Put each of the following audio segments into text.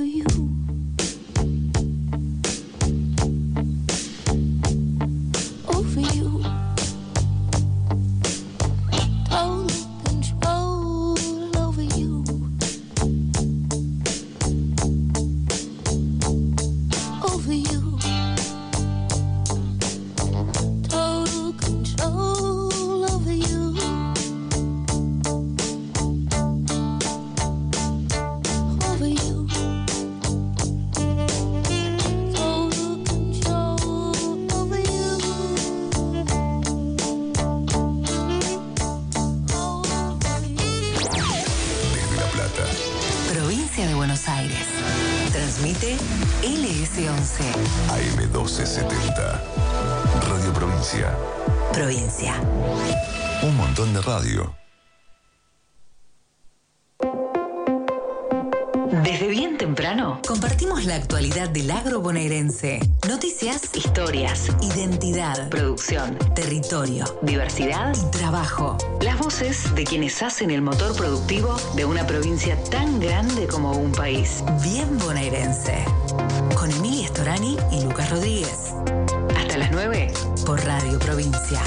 over you. Over you. Total control over you. Over you. Total control over you. Over you. Total control over you. Desde La Plata, Provincia de Buenos Aires. Transmite LS11. AM 1270. Radio Provincia. Provincia. Un montón de radio. Desde bien temprano compartimos la actualidad del agro bonaerense. Noticias, historias, identidad, producción, territorio, diversidad y trabajo. Las voces de quienes hacen el motor productivo de una provincia tan grande como un país. Bien bonaerense. Con Emilia Storani y Lucas Rodríguez. Hasta las 9 por Radio Provincia.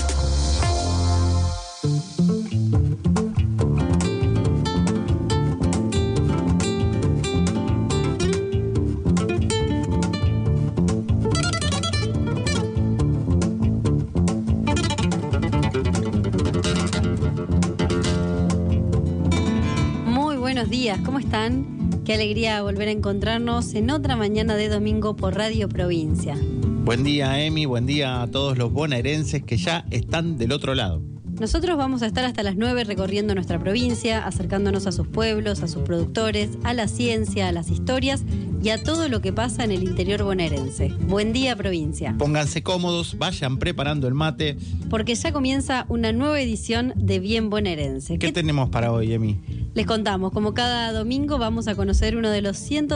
Buenos días, ¿cómo están? Qué alegría volver a encontrarnos en otra mañana de domingo por Radio Provincia. Buen día, Emi, buen día a todos los bonaerenses que ya están del otro lado. Nosotros vamos a estar hasta las 9 recorriendo nuestra provincia, acercándonos a sus pueblos, a sus productores, a la ciencia, a las historias y a todo lo que pasa en el interior bonaerense. Buen día, provincia. Pónganse cómodos, vayan preparando el mate. Porque ya comienza una nueva edición de Bien Bonaerense. ¿Qué tenemos para hoy, Emi? Les contamos, como cada domingo vamos a conocer uno de los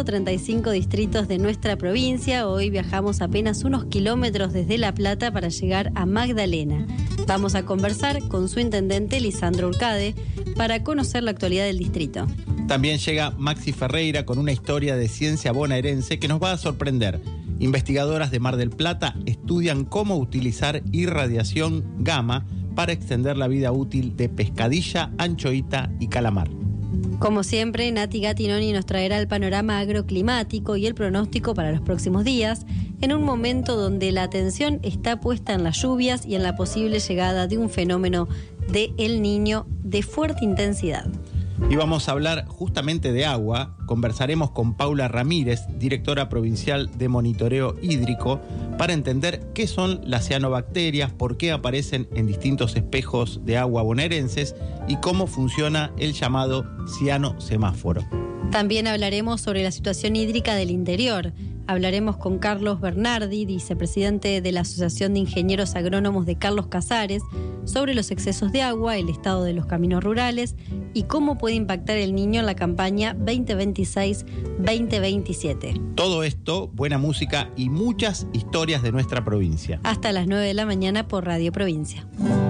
135 distritos de nuestra provincia. Hoy viajamos apenas unos kilómetros desde La Plata para llegar a Magdalena. Vamos a conversar con su intendente Lisandro Urcade para conocer la actualidad del distrito. También llega Maxi Ferreira con una historia de ciencia bonaerense que nos va a sorprender. Investigadoras de Mar del Plata estudian cómo utilizar irradiación gamma para extender la vida útil de pescadilla, anchoita y calamar. Como siempre, Nati Gattinoni nos traerá el panorama agroclimático y el pronóstico para los próximos días, en un momento donde la atención está puesta en las lluvias y en la posible llegada de un fenómeno de El Niño de fuerte intensidad. Y vamos a hablar justamente de agua. Conversaremos con Paula Ramírez, directora provincial de monitoreo hídrico, para entender qué son las cianobacterias, por qué aparecen en distintos espejos de agua bonaerenses y cómo funciona el llamado cianosemáforo. También hablaremos sobre la situación hídrica del interior. Hablaremos con Carlos Bernardi, vicepresidente de la Asociación de Ingenieros Agrónomos de Carlos Casares, sobre los excesos de agua, el estado de los caminos rurales y cómo puede impactar el Niño en la campaña 2026-2027. Todo esto, buena música y muchas historias de nuestra provincia. Hasta las 9 de la mañana por Radio Provincia.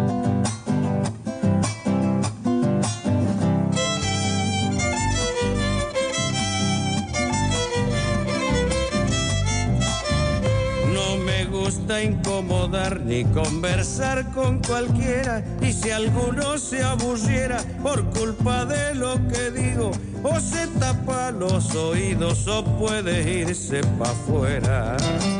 Gusta incomodar ni conversar con cualquiera, y si alguno se aburriera por culpa de lo que digo, o se tapa los oídos o puede irse pa' afuera.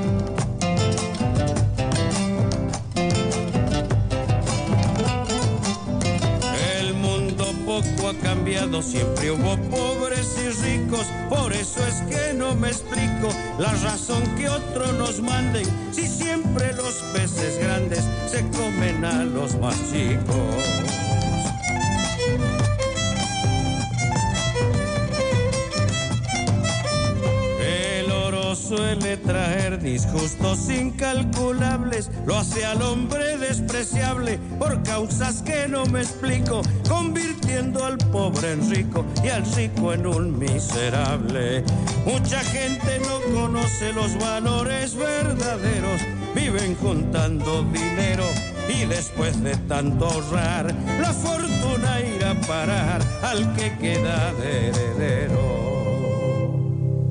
Poco ha cambiado, siempre hubo pobres y ricos, por eso es que no me explico la razón que otros nos manden, si siempre los peces grandes se comen a los más chicos. Suele traer disgustos incalculables, lo hace al hombre despreciable por causas que no me explico, convirtiendo al pobre en rico y al rico en un miserable. Mucha gente no conoce los valores verdaderos, viven juntando dinero y después de tanto ahorrar, la fortuna irá a parar al que queda de heredero.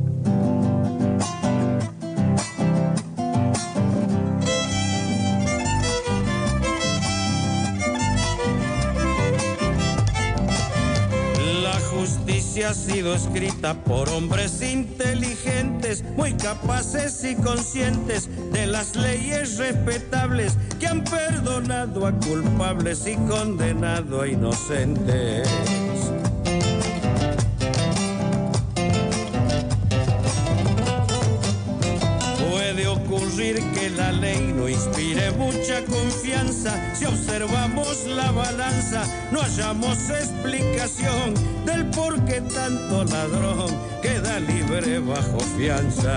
justicia ha sido escrita por hombres inteligentes, muy capaces y conscientes de las leyes respetables, que han perdonado a culpables y condenado a inocentes. Puede ocurrir que la ley no inspire mucha confianza. Si observamos la balanza, no hallamos explicación del por qué tanto ladrón queda libre bajo fianza.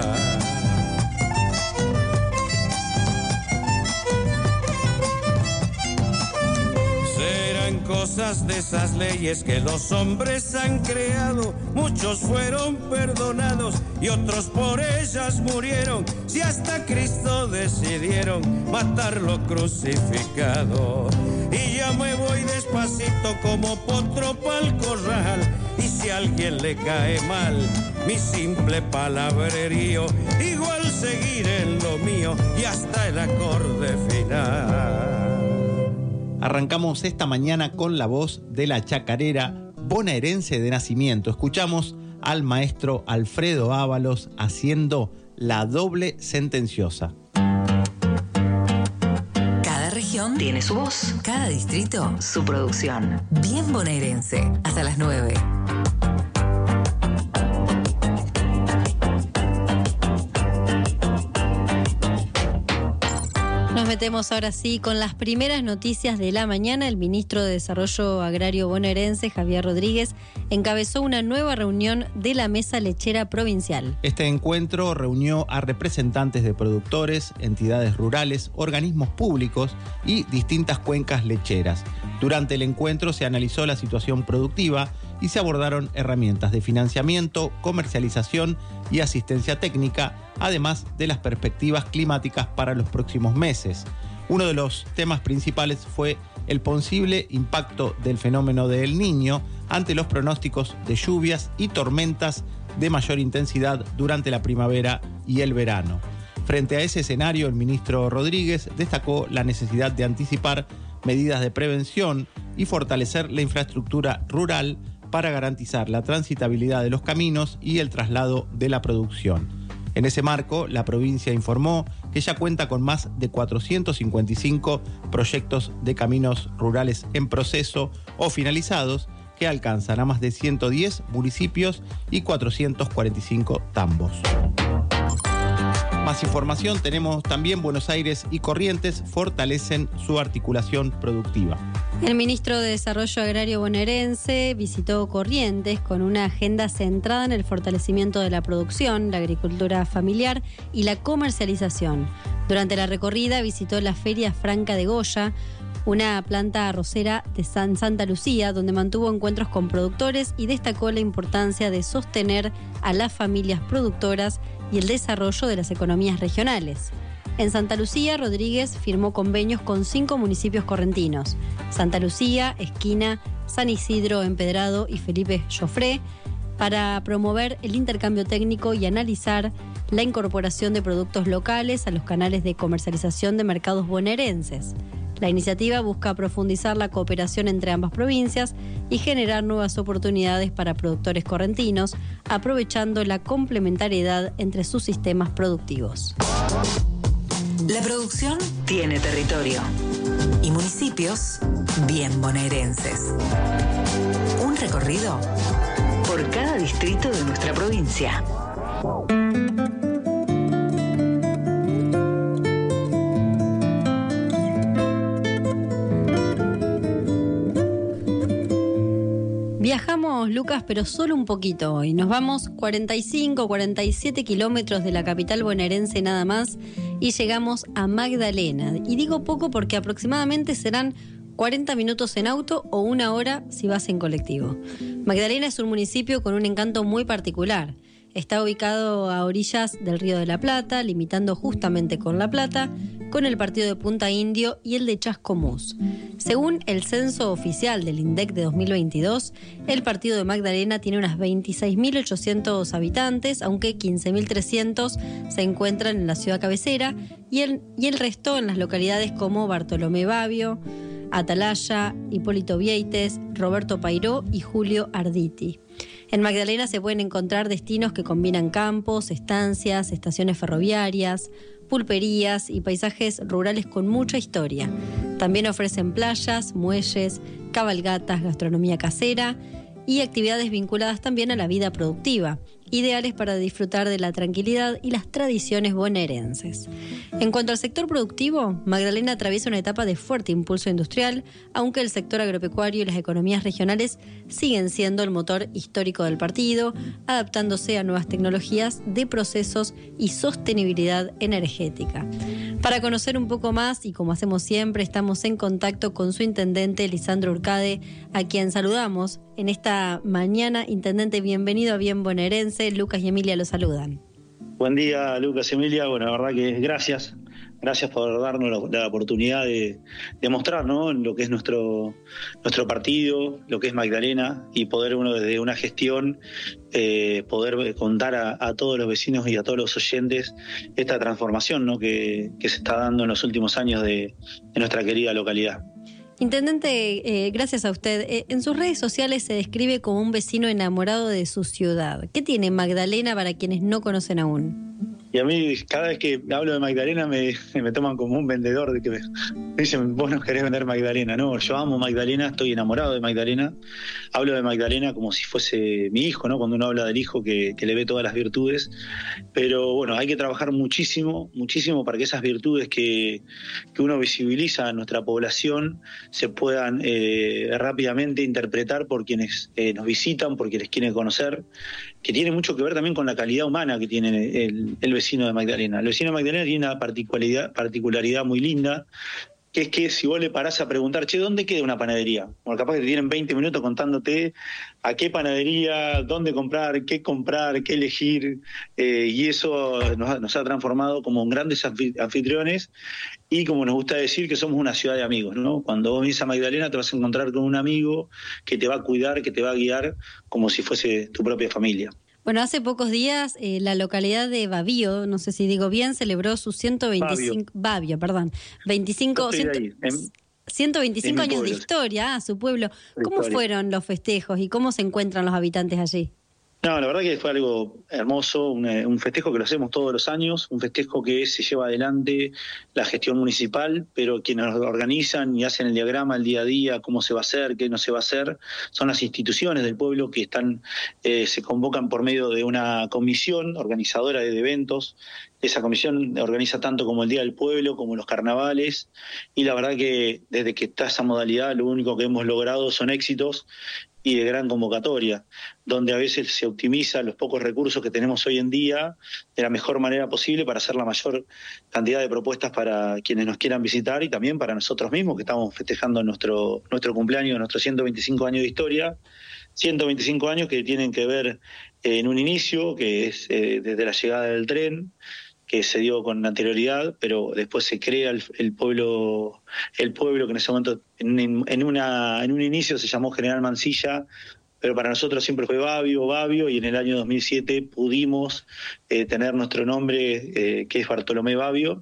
Cosas de esas leyes que los hombres han creado, muchos fueron perdonados y otros por ellas murieron. Si hasta Cristo decidieron matarlo crucificado. Y ya me voy despacito como potro pa'l corral, y si a alguien le cae mal mi simple palabrerío, igual seguir en lo mío y hasta el acorde final. Arrancamos esta mañana con la voz de la chacarera bonaerense de nacimiento. Escuchamos al maestro Alfredo Ábalos haciendo La Doble Sentenciosa. Cada región tiene su voz, cada distrito su producción. Bien bonaerense, hasta las 9. Nos metemos ahora sí con las primeras noticias de la mañana. El ministro de Desarrollo Agrario bonaerense, Javier Rodríguez, encabezó una nueva reunión de la Mesa Lechera Provincial. Este encuentro reunió a representantes de productores, entidades rurales, organismos públicos y distintas cuencas lecheras. Durante el encuentro se analizó la situación productiva y se abordaron herramientas de financiamiento, comercialización y asistencia técnica, además de las perspectivas climáticas para los próximos meses. Uno de los temas principales fue el posible impacto del fenómeno de El Niño ante los pronósticos de lluvias y tormentas de mayor intensidad durante la primavera y el verano. Frente a ese escenario, el ministro Rodríguez destacó la necesidad de anticipar medidas de prevención y fortalecer la infraestructura rural para garantizar la transitabilidad de los caminos y el traslado de la producción. En ese marco, la provincia informó que ya cuenta con más de 455 proyectos de caminos rurales en proceso o finalizados que alcanzan a más de 110 municipios y 445 tambos. Más información tenemos también. Buenos Aires y Corrientes fortalecen su articulación productiva. El ministro de Desarrollo Agrario bonaerense visitó Corrientes con una agenda centrada en el fortalecimiento de la producción, la agricultura familiar y la comercialización. Durante la recorrida visitó la Feria Franca de Goya, una planta arrocera de Santa Lucía, donde mantuvo encuentros con productores y destacó la importancia de sostener a las familias productoras y el desarrollo de las economías regionales. En Santa Lucía, Rodríguez firmó convenios con 5 municipios correntinos: Santa Lucía, Esquina, San Isidro, Empedrado y Felipe Joffre, para promover el intercambio técnico y analizar la incorporación de productos locales a los canales de comercialización de mercados bonaerenses. La iniciativa busca profundizar la cooperación entre ambas provincias y generar nuevas oportunidades para productores correntinos, aprovechando la complementariedad entre sus sistemas productivos. La producción tiene territorio y municipios bien bonaerenses. Un recorrido por cada distrito de nuestra provincia. Viajamos, Lucas, pero solo un poquito hoy. Nos vamos 45, 47 kilómetros de la capital bonaerense nada más y llegamos a Magdalena. Y digo poco porque aproximadamente serán 40 minutos en auto o 1 hora si vas en colectivo. Magdalena es un municipio con un encanto muy particular. Está ubicado a orillas del Río de la Plata, limitando justamente con La Plata, con el partido de Punta Indio y el de Chascomús. Según el censo oficial del INDEC de 2022, el partido de Magdalena tiene unas 26.800 habitantes, aunque 15.300 se encuentran en la ciudad cabecera y el resto en las localidades como Bartolomé Babio, Atalaya, Hipólito Vieites, Roberto Pairó y Julio Arditi. En Magdalena se pueden encontrar destinos que combinan campos, estancias, estaciones ferroviarias, pulperías y paisajes rurales con mucha historia. También ofrecen playas, muelles, cabalgatas, gastronomía casera y actividades vinculadas también a la vida productiva, ideales para disfrutar de la tranquilidad y las tradiciones bonaerenses. En cuanto al sector productivo, Magdalena atraviesa una etapa de fuerte impulso industrial, aunque el sector agropecuario y las economías regionales siguen siendo el motor histórico del partido, adaptándose a nuevas tecnologías de procesos y sostenibilidad energética. Para conocer un poco más, y como hacemos siempre, estamos en contacto con su intendente, Lisandro Urcade, a quien saludamos en esta mañana. Intendente, bienvenido a Bien Bonaerense. Lucas y Emilia lo saludan. Buen día, Lucas y Emilia. Bueno, la verdad que gracias por darnos la oportunidad de mostrar, ¿no?, lo que es nuestro partido, lo que es Magdalena, y poder uno desde una gestión poder contar a todos los vecinos y a todos los oyentes esta transformación, ¿no?, que se está dando en los últimos años de nuestra querida localidad. Intendente, gracias a usted. En sus redes sociales se describe como un vecino enamorado de su ciudad. ¿Qué tiene Magdalena para quienes no conocen aún? Y a mí, cada vez que hablo de Magdalena, me toman como un vendedor, de que me dicen, vos no querés vender Magdalena. No, yo amo Magdalena, estoy enamorado de Magdalena. Hablo de Magdalena como si fuese mi hijo, ¿no?, cuando uno habla del hijo que le ve todas las virtudes. Pero bueno, hay que trabajar muchísimo para que esas virtudes que uno visibiliza en nuestra población se puedan rápidamente interpretar por quienes nos visitan, por quienes quieren conocer, que tiene mucho que ver también con la calidad humana que tiene el vecino de Magdalena. El vecino de Magdalena tiene una particularidad muy linda, que es que si vos le parás a preguntar, che, ¿dónde queda una panadería? Bueno, capaz que te tienen 20 minutos contándote a qué panadería, dónde comprar, qué elegir, y eso nos ha transformado como en grandes anfitriones, y como nos gusta decir, que somos una ciudad de amigos, ¿no? Cuando vos vienes a Magdalena te vas a encontrar con un amigo que te va a cuidar, que te va a guiar como si fuese tu propia familia. Bueno, hace pocos días la localidad de Babío, no sé si digo bien, celebró sus 125 años de historia, su pueblo. ¿Cómo fueron los festejos y cómo se encuentran los habitantes allí? No, la verdad que fue algo hermoso, un festejo que lo hacemos todos los años, un festejo que se lleva adelante la gestión municipal, pero quienes lo organizan y hacen el diagrama el día a día, cómo se va a hacer, qué no se va a hacer, son las instituciones del pueblo que se convocan por medio de una comisión organizadora de eventos. Esa comisión organiza tanto como el Día del Pueblo, como los carnavales, y la verdad que desde que está esa modalidad lo único que hemos logrado son éxitos y de gran convocatoria, donde a veces se optimiza los pocos recursos que tenemos hoy en día de la mejor manera posible para hacer la mayor cantidad de propuestas para quienes nos quieran visitar y también para nosotros mismos que estamos festejando nuestro cumpleaños, nuestros 125 años de historia, 125 años que tienen que ver en un inicio, que es desde la llegada del tren, que se dio con anterioridad, pero después se crea el pueblo que en ese momento, en un inicio se llamó General Mansilla, pero para nosotros siempre fue Babio, y en el año 2007 pudimos tener nuestro nombre, que es Bartolomé Babio,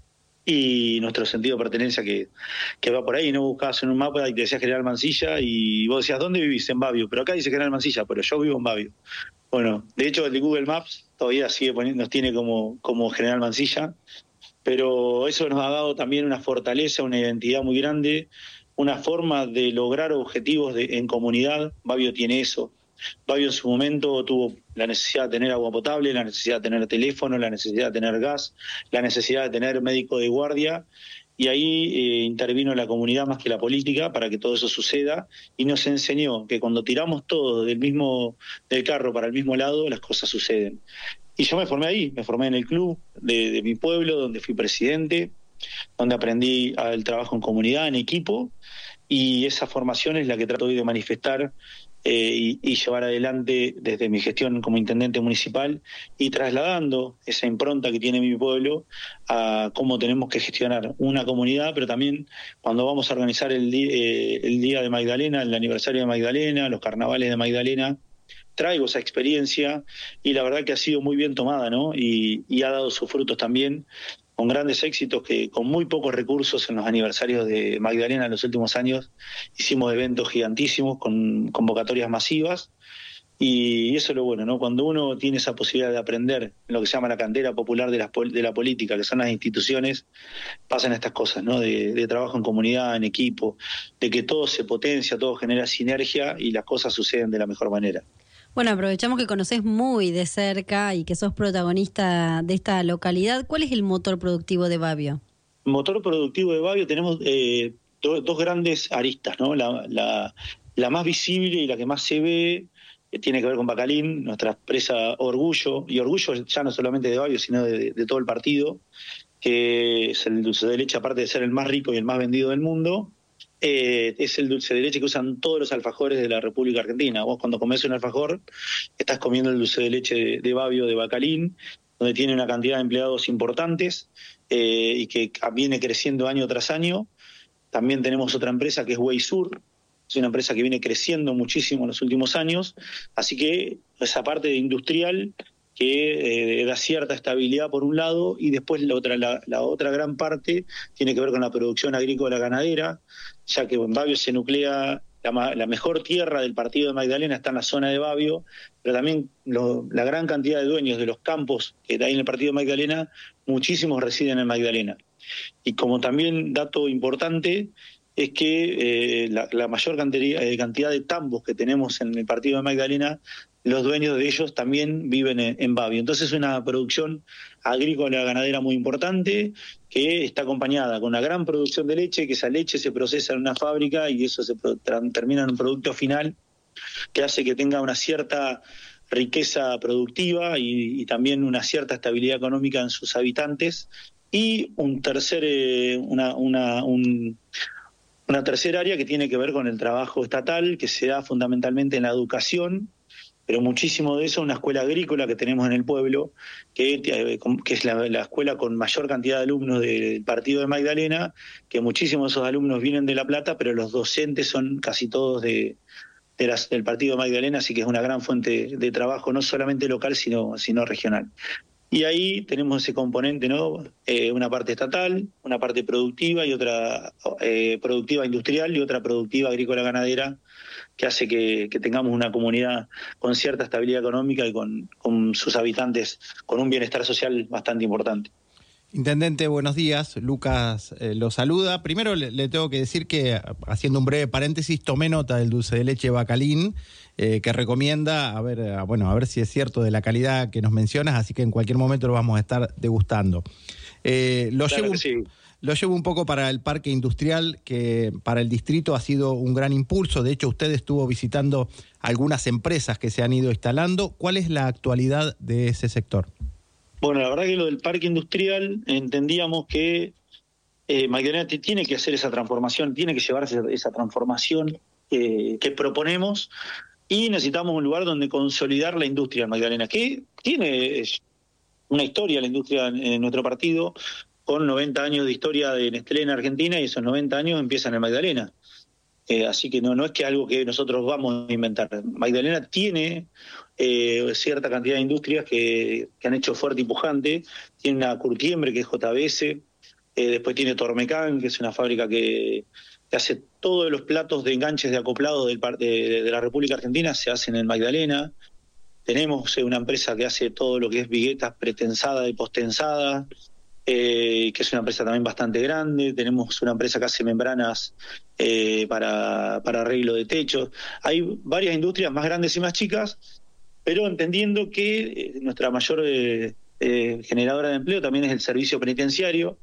y nuestro sentido de pertenencia que va por ahí. No buscabas en un mapa y te decía General Mansilla, y vos decías, ¿dónde vivís? En Babio. Pero acá dice General Mansilla, pero yo vivo en Babio. Bueno, de hecho el de Google Maps todavía nos tiene como General Mansilla, pero eso nos ha dado también una fortaleza, una identidad muy grande, una forma de lograr objetivos en comunidad. Babio tiene eso. Babio en su momento tuvo la necesidad de tener agua potable, la necesidad de tener teléfono, la necesidad de tener gas, la necesidad de tener médico de guardia, y ahí intervino la comunidad más que la política para que todo eso suceda, y nos enseñó que cuando tiramos todo del carro para el mismo lado, las cosas suceden. Y yo me formé ahí, me formé en el club de mi pueblo, donde fui presidente, donde aprendí el trabajo en comunidad, en equipo, y esa formación es la que trato hoy de manifestar y llevar adelante desde mi gestión como intendente municipal, y trasladando esa impronta que tiene mi pueblo a cómo tenemos que gestionar una comunidad, pero también cuando vamos a organizar el Día de Magdalena, el aniversario de Magdalena, los carnavales de Magdalena. Traigo esa experiencia y la verdad que ha sido muy bien tomada, ¿no? Y ha dado sus frutos también, con grandes éxitos, que con muy pocos recursos en los aniversarios de Magdalena en los últimos años hicimos eventos gigantísimos con convocatorias masivas, Y eso es lo bueno, ¿no? Cuando uno tiene esa posibilidad de aprender lo que se llama la cantera popular de la política, que son las instituciones, pasan estas cosas, ¿no? De trabajo en comunidad, en equipo, de que todo se potencia, todo genera sinergia y las cosas suceden de la mejor manera. Bueno, aprovechamos que conocés muy de cerca y que sos protagonista de esta localidad. ¿Cuál es el motor productivo de Babio? Motor productivo de Babio tenemos dos grandes aristas, ¿no? La más visible y la que más se ve tiene que ver con Bacalín, nuestra empresa Orgullo, y Orgullo ya no solamente de Babio, sino de todo el partido, que es el dulce de leche, aparte de ser el más rico y el más vendido del mundo, es el dulce de leche que usan todos los alfajores de la República Argentina. Vos cuando comés un alfajor, estás comiendo el dulce de leche de Babio, de Bacalín, donde tiene una cantidad de empleados importantes y que viene creciendo año tras año. También tenemos otra empresa que es Weisur, es una empresa que viene creciendo muchísimo en los últimos años, así que esa parte industrial que da cierta estabilidad por un lado, y después la otra gran parte tiene que ver con la producción agrícola ganadera, ya que en Babio se nuclea la mejor tierra del partido de Magdalena, está en la zona de Babio, pero también la gran cantidad de dueños de los campos que hay en el partido de Magdalena, muchísimos residen en Magdalena. Y como también dato importante, es que la mayor cantidad de tambos que tenemos en el partido de Magdalena, los dueños de ellos también viven en Babio. Entonces es una producción agrícola ganadera muy importante que está acompañada con una gran producción de leche, que esa leche se procesa en una fábrica y eso se termina en un producto final que hace que tenga una cierta riqueza productiva y también una cierta estabilidad económica en sus habitantes. Y una tercera área que tiene que ver con el trabajo estatal, que se da fundamentalmente en la educación, pero muchísimo de eso una escuela agrícola que tenemos en el pueblo, que es la escuela con mayor cantidad de alumnos del partido de Magdalena, que muchísimos de esos alumnos vienen de La Plata, pero los docentes son casi todos del partido de Magdalena, así que es una gran fuente de trabajo, no solamente local, sino regional. Y ahí tenemos ese componente, ¿no? Una parte estatal, una parte productiva y otra productiva industrial y otra productiva agrícola ganadera, que hace que tengamos una comunidad con cierta estabilidad económica y con sus habitantes con un bienestar social bastante importante. Intendente, buenos días. Lucas lo saluda. Primero le tengo que decir que, haciendo un breve paréntesis, tomé nota del dulce de leche Bacalín, que recomienda, a ver si es cierto de la calidad que nos mencionas, así que en cualquier momento lo vamos a estar degustando. Lo llevo un poco para el parque industrial, que para el distrito ha sido un gran impulso. De hecho, usted estuvo visitando algunas empresas que se han ido instalando. ¿Cuál es la actualidad de ese sector? Bueno, la verdad que lo del parque industrial, entendíamos que Magdalena tiene que hacer esa transformación, tiene que llevarse esa transformación que proponemos, y necesitamos un lugar donde consolidar la industria en Magdalena, que tiene una historia la industria en nuestro partido, con 90 años de historia de Nestlé en Argentina, y esos 90 años empiezan en Magdalena. Así que no es que algo que nosotros vamos a inventar. Magdalena tiene cierta cantidad de industrias que han hecho fuerte y pujante. Tiene una curtiembre que es JBS, después tiene Tormecán, que es una fábrica que hace todos los platos de enganches de acoplado de la República Argentina, se hacen en Magdalena. Tenemos una empresa que hace todo lo que es viguetas pretensadas y postensadas, que es una empresa también bastante grande. Tenemos una empresa que hace membranas para arreglo de techos. Hay varias industrias más grandes y más chicas, pero entendiendo que nuestra mayor generadora de empleo también es el servicio penitenciario,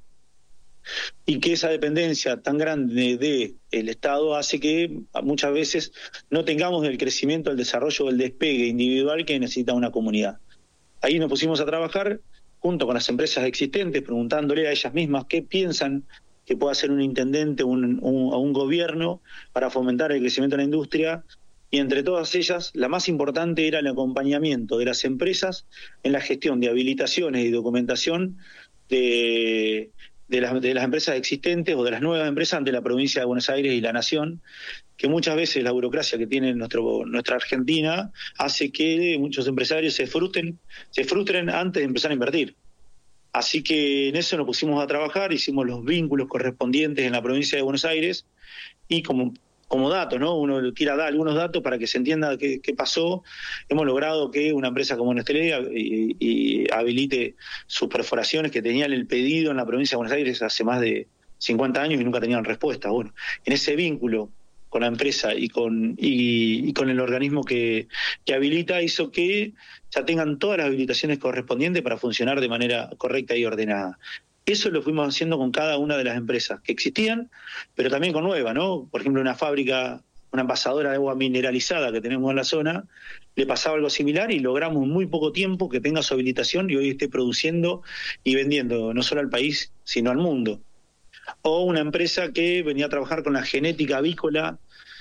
y que esa dependencia tan grande del Estado hace que muchas veces no tengamos el crecimiento, el desarrollo, el despegue individual que necesita una comunidad. Ahí nos pusimos a trabajar junto con las empresas existentes, preguntándole a ellas mismas qué piensan que puede hacer un intendente o un gobierno para fomentar el crecimiento de la industria, y entre todas ellas, la más importante era el acompañamiento de las empresas en la gestión de habilitaciones y documentación de las empresas existentes o de las nuevas empresas ante la provincia de Buenos Aires y la Nación, que muchas veces la burocracia que tiene nuestra Argentina hace que muchos empresarios se frustren antes de empezar a invertir. Así que en eso nos pusimos a trabajar, hicimos los vínculos correspondientes en la provincia de Buenos Aires, y como como datos, ¿no? Uno tira algunos datos para que se entienda qué pasó. Hemos logrado que una empresa como Nestlé y habilite sus perforaciones que tenían el pedido en la provincia de Buenos Aires hace más de 50 años y nunca tenían respuesta. Bueno, en ese vínculo con la empresa y con el organismo que habilita hizo que ya tengan todas las habilitaciones correspondientes para funcionar de manera correcta y ordenada. Eso lo fuimos haciendo con cada una de las empresas que existían, pero también con nuevas, ¿no? Por ejemplo, una fábrica, una envasadora de agua mineralizada que tenemos en la zona, le pasaba algo similar y logramos en muy poco tiempo que tenga su habilitación y hoy esté produciendo y vendiendo no solo al país, sino al mundo. O una empresa que venía a trabajar con la genética avícola,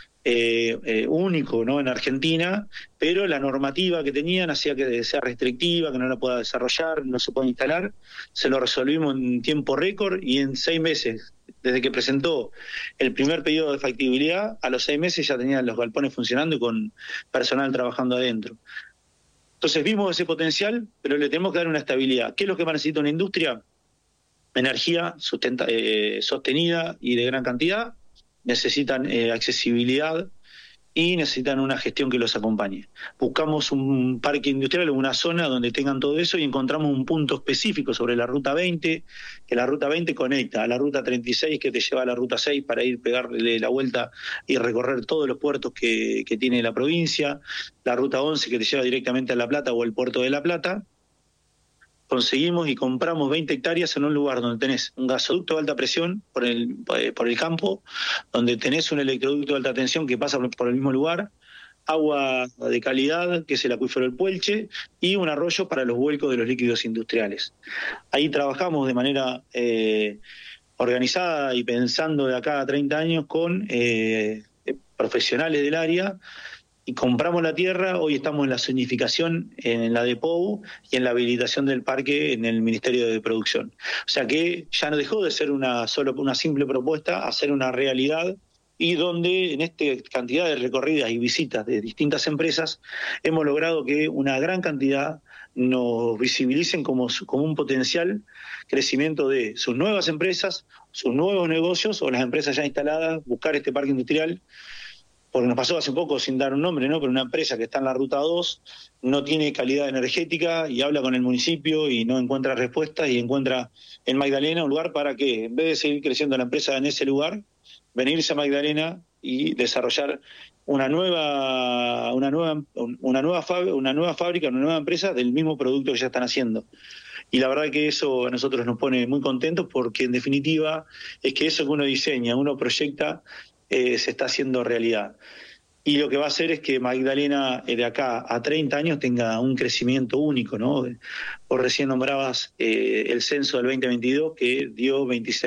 único, ¿no?, en Argentina, pero la normativa que tenían hacía que sea restrictiva, que no la pueda desarrollar, no se puede instalar. Se lo resolvimos en tiempo récord y en 6 meses, desde que presentó el primer pedido de factibilidad, a los 6 meses ya tenían los galpones funcionando y con personal trabajando adentro. Entonces vimos ese potencial, pero le tenemos que dar una estabilidad. ¿Qué es lo que necesita una industria? Energía sostenida y de gran cantidad. Necesitan accesibilidad y necesitan una gestión que los acompañe. Buscamos un parque industrial en una zona donde tengan todo eso y encontramos un punto específico sobre la Ruta 20, que la Ruta 20 conecta a la Ruta 36 que te lleva a la Ruta 6 para ir pegarle la vuelta y recorrer todos los puertos que tiene la provincia, la Ruta 11 que te lleva directamente a La Plata o el puerto de La Plata. Conseguimos y compramos 20 hectáreas en un lugar donde tenés un gasoducto de alta presión por el campo, donde tenés un electroducto de alta tensión que pasa por el mismo lugar, agua de calidad, que es el acuífero del Puelche, y un arroyo para los vuelcos de los líquidos industriales. Ahí trabajamos de manera organizada y pensando de acá a 30 años con profesionales del área, y compramos la tierra. Hoy estamos en la zonificación en la DEPOU y en la habilitación del parque en el Ministerio de Producción. O sea que ya no dejó de ser solo una simple propuesta a ser una realidad, y donde en esta cantidad de recorridas y visitas de distintas empresas hemos logrado que una gran cantidad nos visibilicen como un potencial crecimiento de sus nuevas empresas, sus nuevos negocios o las empresas ya instaladas, buscar este parque industrial. Porque nos pasó hace poco, sin dar un nombre, ¿no?, pero una empresa que está en la Ruta 2 no tiene calidad energética y habla con el municipio y no encuentra respuestas, y encuentra en Magdalena un lugar para que, en vez de seguir creciendo la empresa en ese lugar, venirse a Magdalena y desarrollar una nueva fábrica, una nueva empresa del mismo producto que ya están haciendo. Y la verdad que eso a nosotros nos pone muy contentos, porque en definitiva es que eso que uno diseña, uno proyecta, se está haciendo realidad. Y lo que va a hacer es que Magdalena de acá a 30 años tenga un crecimiento único, ¿no? Vos recién nombrabas el censo del 2022 que dio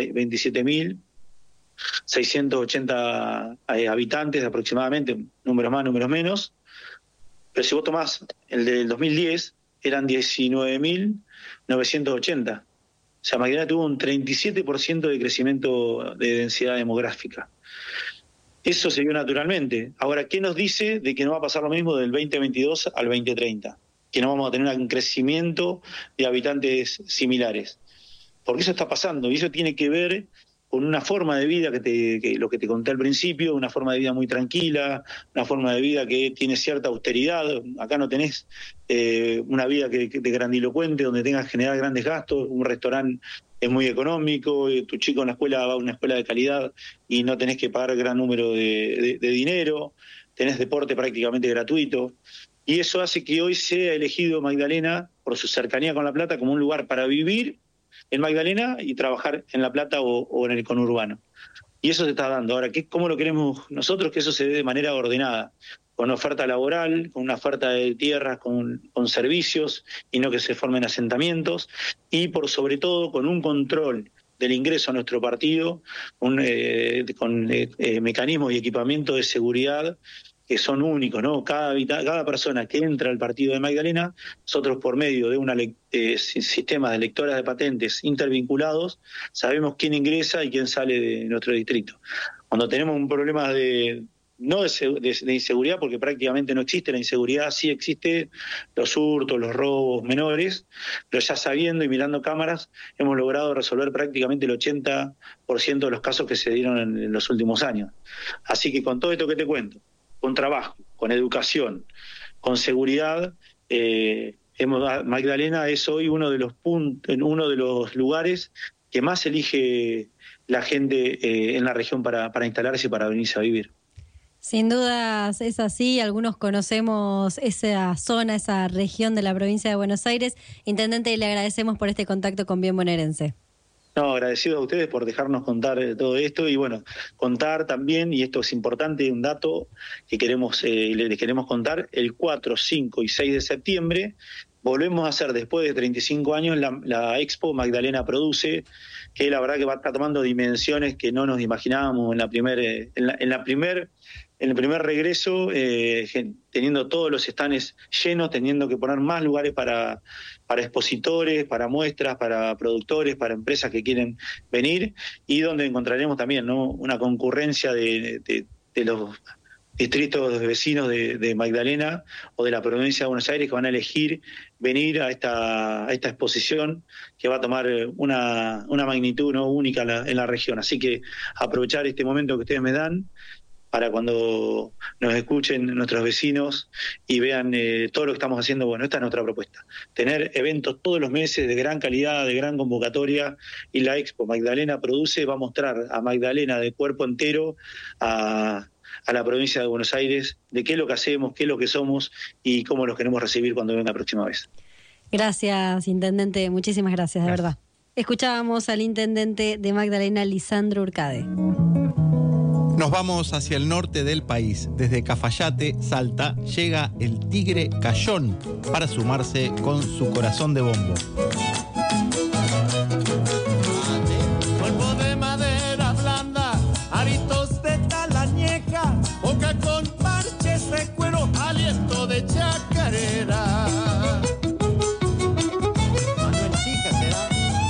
27.680 habitantes aproximadamente, números más, números menos. Pero si vos tomás el del 2010, eran 19.980. O sea, Magdalena tuvo un 37% de crecimiento de densidad demográfica. Eso se dio naturalmente. Ahora, ¿qué nos dice de que no va a pasar lo mismo del 2022 al 2030? Que no vamos a tener un crecimiento de habitantes similares. Porque eso está pasando, y eso tiene que ver con una forma de vida que lo que te conté al principio, una forma de vida muy tranquila, una forma de vida que tiene cierta austeridad. Acá no tenés una vida de grandilocuente, donde tengas que generar grandes gastos. Un restaurante es muy económico, tu chico en la escuela va a una escuela de calidad y no tenés que pagar gran número de dinero, tenés deporte prácticamente gratuito. Y eso hace que hoy sea elegido Magdalena, por su cercanía con La Plata, como un lugar para vivir en Magdalena y trabajar en La Plata o en el conurbano. Y eso se está dando. Ahora, ¿cómo lo queremos nosotros? Que eso se dé de manera ordenada, con oferta laboral, con una oferta de tierras, con servicios, y no que se formen asentamientos, y por sobre todo con un control del ingreso a nuestro partido, con mecanismos y equipamiento de seguridad que son únicos, ¿no? Cada persona que entra al partido de Magdalena, nosotros por medio de un sistema de lectoras de patentes intervinculados, sabemos quién ingresa y quién sale de nuestro distrito. Cuando tenemos un problema de no de inseguridad, porque prácticamente no existe la inseguridad, sí existe los hurtos, los robos menores, pero ya sabiendo y mirando cámaras hemos logrado resolver prácticamente el 80% de los casos que se dieron en los últimos años. Así que con todo esto que te cuento, con trabajo, con educación, con seguridad, Magdalena es hoy uno de los lugares que más elige la gente en la región para instalarse y para venirse a vivir. Sin dudas es así, algunos conocemos esa zona, esa región de la provincia de Buenos Aires. Intendente, le agradecemos por este contacto con Bien Bonaerense. No, agradecido a ustedes por dejarnos contar todo esto y bueno, contar también, y esto es importante, un dato que les queremos contar, el 4, 5 y 6 de septiembre volvemos a hacer después de 35 años la Expo Magdalena Produce, que la verdad que va a estar tomando dimensiones que no nos imaginábamos en el primer regreso, teniendo todos los stands llenos, teniendo que poner más lugares para expositores, para muestras, para productores, para empresas que quieren venir, y donde encontraremos también, ¿no?, una concurrencia de los distritos vecinos de Magdalena o de la provincia de Buenos Aires que van a elegir venir a esta exposición que va a tomar una magnitud, ¿no?, única en la región. Así que aprovechar este momento que ustedes me dan para cuando nos escuchen nuestros vecinos y vean todo lo que estamos haciendo. Bueno, esta es nuestra propuesta. Tener eventos todos los meses de gran calidad, de gran convocatoria, y la Expo Magdalena Produce va a mostrar a Magdalena de cuerpo entero a la provincia de Buenos Aires, de qué es lo que hacemos, qué es lo que somos y cómo los queremos recibir cuando venga la próxima vez. Gracias, Intendente, muchísimas gracias, de verdad. Escuchábamos al Intendente de Magdalena, Lisandro Urcade. Nos vamos hacia el norte del país. Desde Cafayate, Salta, llega el Tigre Cayón para sumarse con su corazón de bombo. Cuerpo de madera blanda, aritos de talañeca, boca con parches de cuero, aliento de chacarera. Manuel Chica será.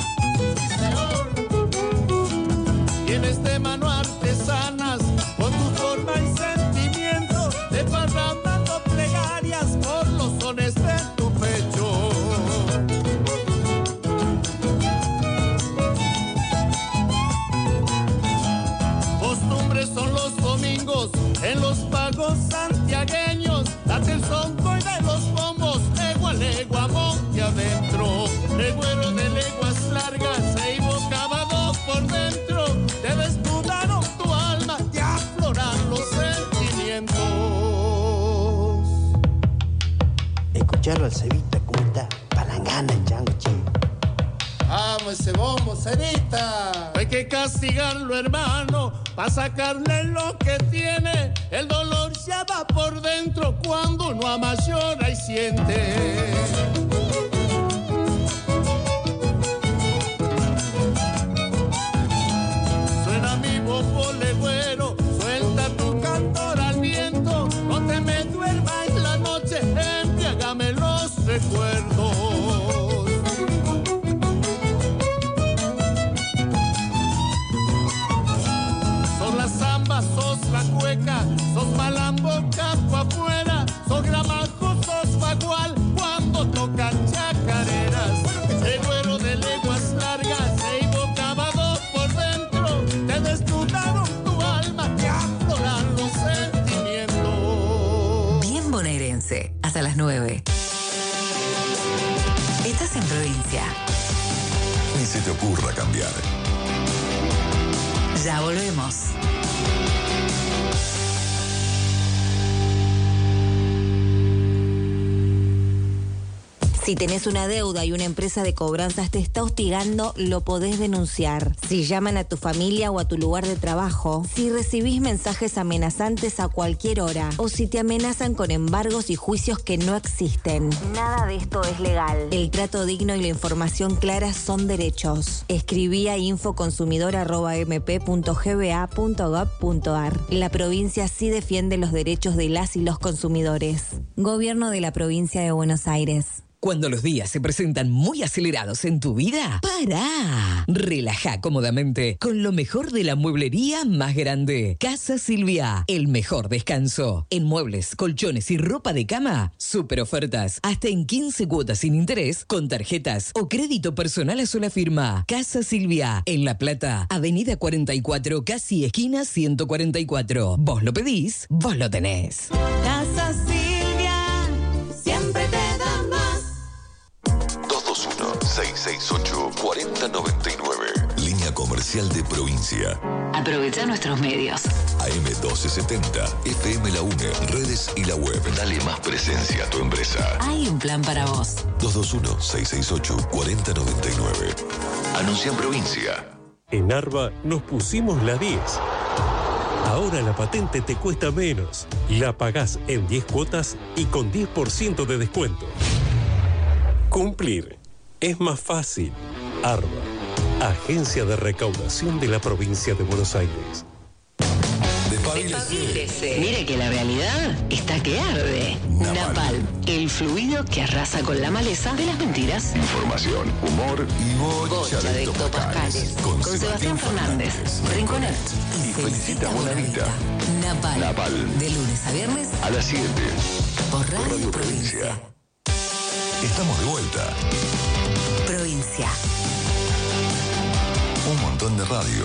Tienes de mano artesanas, con tu forma y sentimiento, desparramando plegarias por los sones de tu pecho. Costumbres son los domingos en los pagos santiagueños, date el sonco y de los bombos, legua, legua, monte adentro, legüero de leguas largas e ibocabado por dentro, te desnudaron tu alma, te afloran los sentimientos. Escucharlo al Cevita, como está palangana el chango, che. ¡Vamos ese bombo, Cerita! Hay que castigarlo, hermano, para sacarle lo que tiene. El dolor ya va por dentro cuando uno amasiona y siente. Suena mi bombo legüero, suelta tu cantor al viento. No te me duermas en la noche, embriágame los recuerdos. Sos la cueca, sos malambo campo afuera, sos gramajo, sos bagual cuando tocan chacareras. Seguro de leguas largas e ibocabado por dentro, te desnudaron tu alma, te afloran los sentimientos. Bien bonaerense, hasta las 9. Estás en provincia. Ni se te ocurra cambiar. Ya volvemos. Si tenés una deuda y una empresa de cobranzas te está hostigando, lo podés denunciar. Si llaman a tu familia o a tu lugar de trabajo, si recibís mensajes amenazantes a cualquier hora, o si te amenazan con embargos y juicios que no existen. Nada de esto es legal. El trato digno y la información clara son derechos. Escribí a info consumidor@mp.gba.gov.ar. La provincia sí defiende los derechos de las y los consumidores. Gobierno de la provincia de Buenos Aires. Cuando los días se presentan muy acelerados en tu vida, ¡pará! Relaja cómodamente con lo mejor de la mueblería más grande. Casa Silvia, el mejor descanso. En muebles, colchones y ropa de cama, super ofertas. Hasta en 15 cuotas sin interés, con tarjetas o crédito personal a sola firma. Casa Silvia, en La Plata, Avenida 44, casi esquina 144. Vos lo pedís, vos lo tenés. Casa Silvia, siempre te da más. 221-668-4099. Línea comercial de provincia. Aprovecha nuestros medios. AM1270, FM La UNE, redes y la web. Dale más presencia a tu empresa. Hay un plan para vos. 221-668-4099. Anuncia en provincia. En Arba nos pusimos la 10. Ahora la patente te cuesta menos. La pagás en 10 cuotas y con 10% de descuento. Cumplir es más fácil. Arba, Agencia de Recaudación de la Provincia de Buenos Aires. Despabilese. Mire que la realidad está que arde. Napal, el fluido que arrasa con la maleza de las mentiras. Información, humor y bocha de Topascales. Con Sebastián Fernández, Rinconet y Felicita Bonavita. Napal, de lunes a viernes a las 7 por Radio Provincia. Estamos de vuelta. Provincia. Un montón de radio.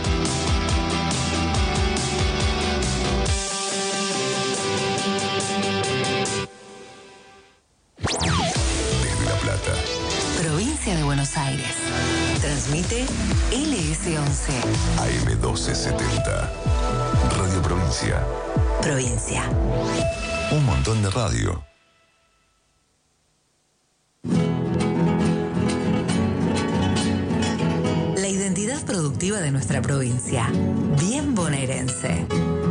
Desde La Plata. Provincia de Buenos Aires. Transmite LS11. AM1270. Radio Provincia. Provincia. Un montón de radio. La identidad productiva de nuestra provincia. Bien bonaerense.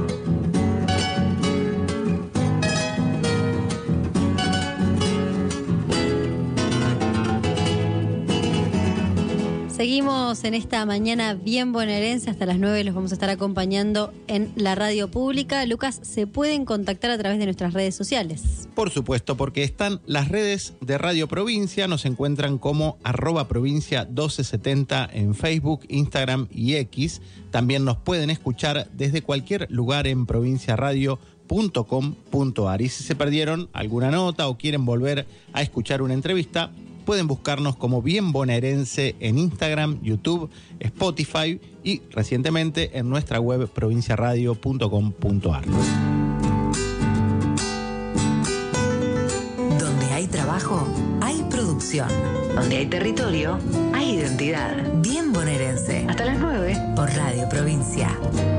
Seguimos en esta mañana bien bonaerense, hasta las 9 los vamos a estar acompañando en la radio pública. Lucas, se pueden contactar a través de nuestras redes sociales. Por supuesto, porque están las redes de Radio Provincia, nos encuentran como @provincia 1270 en Facebook, Instagram y X. También nos pueden escuchar desde cualquier lugar en provinciaradio.com.ar. Y si se perdieron alguna nota o quieren volver a escuchar una entrevista, pueden buscarnos como Bien Bonaerense en Instagram, YouTube, Spotify y recientemente en nuestra web provinciaradio.com.ar. Donde hay trabajo, hay producción. Donde hay territorio, hay identidad. Bien bonaerense. Hasta las 9 por Radio Provincia.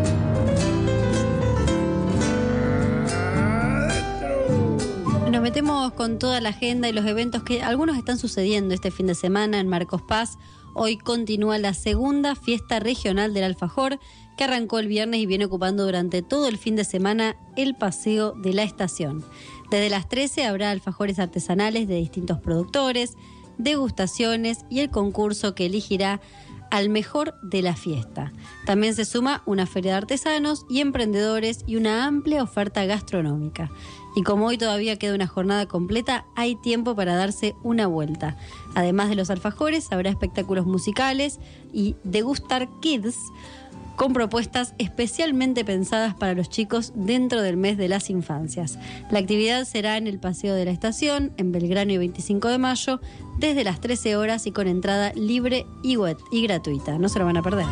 Nos metemos con toda la agenda y los eventos que algunos están sucediendo este fin de semana en Marcos Paz. Hoy continúa la segunda fiesta regional del alfajor, que arrancó el viernes y viene ocupando durante todo el fin de semana el paseo de la estación. Desde las 13 habrá alfajores artesanales de distintos productores, degustaciones y el concurso que elegirá al mejor de la fiesta. También se suma una feria de artesanos y emprendedores y una amplia oferta gastronómica. Y como hoy todavía queda una jornada completa, hay tiempo para darse una vuelta. Además de los alfajores, habrá espectáculos musicales y Degustar Kids, con propuestas especialmente pensadas para los chicos dentro del mes de las infancias. La actividad será en el Paseo de la Estación, en Belgrano y 25 de mayo, desde las 13 horas y con entrada libre y gratuita. No se lo van a perder.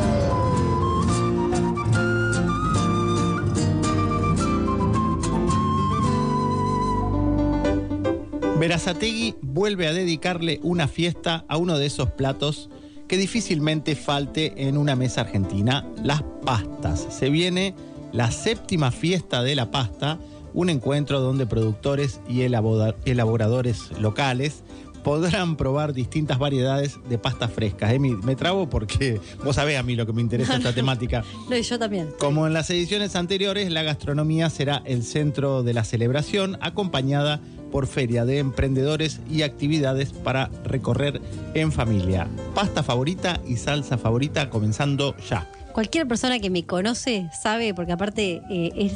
Berazategui vuelve a dedicarle una fiesta a uno de esos platos que difícilmente falte en una mesa argentina, las pastas. Se viene la 7ª fiesta de la pasta, un encuentro donde productores y elaboradores locales podrán probar distintas variedades de pastas frescas. Me trabo porque vos sabés a mí lo que me interesa esta temática. No, y yo también. Como en las ediciones anteriores, la gastronomía será el centro de la celebración, acompañada por feria de emprendedores y actividades para recorrer en familia. Pasta favorita y salsa favorita comenzando ya. Cualquier persona que me conoce sabe, porque aparte